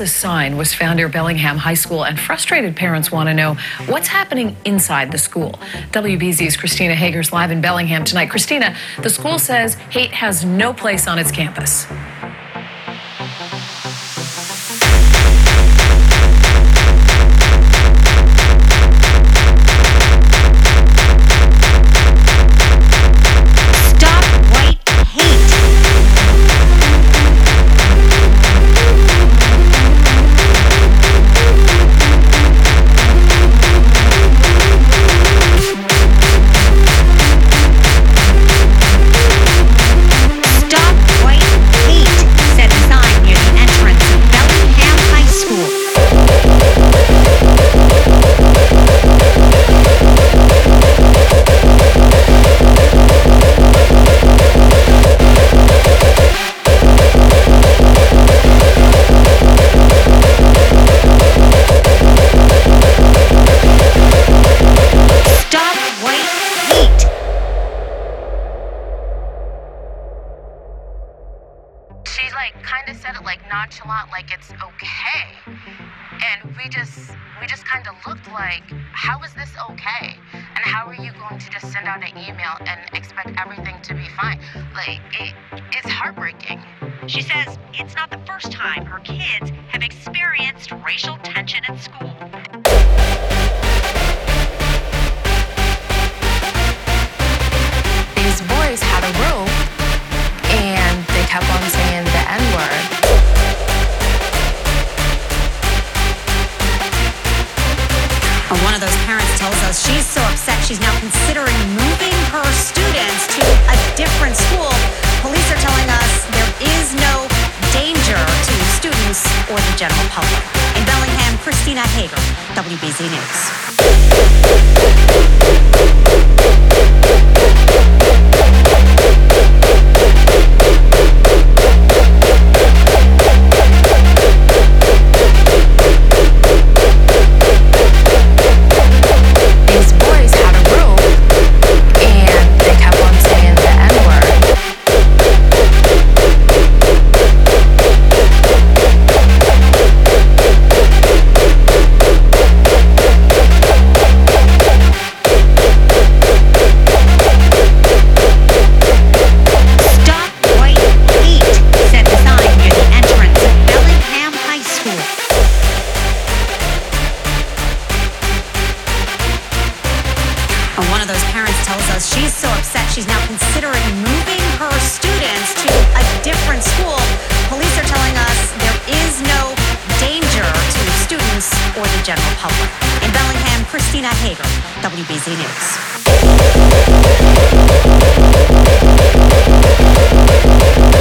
ominous sign was found near Bellingham High School, and frustrated parents want to know what's happening inside the school. WBZ's Christina Hager's live in Bellingham tonight. Christina, the school says hate has no place on its campus. She kind of said it nonchalant, like it's okay. And we just kind of looked like, how is this okay? And how are you going to just send out an email and expect everything to be fine? It's heartbreaking. She says it's not the first time her kids have experienced racial tension at school. These boys had a room and they kept on saying the N-word. One of those parents tells us she's so upset she's now considering moving her students to a different school. Police are telling us there is no danger to students or the general public. In Bellingham, Christina Hager, WBZ One of those parents tells us she's so upset she's now considering moving her students to a different school. Police are telling us there is no danger to students or the general public. In Bellingham, Christina Hager, WBZ News.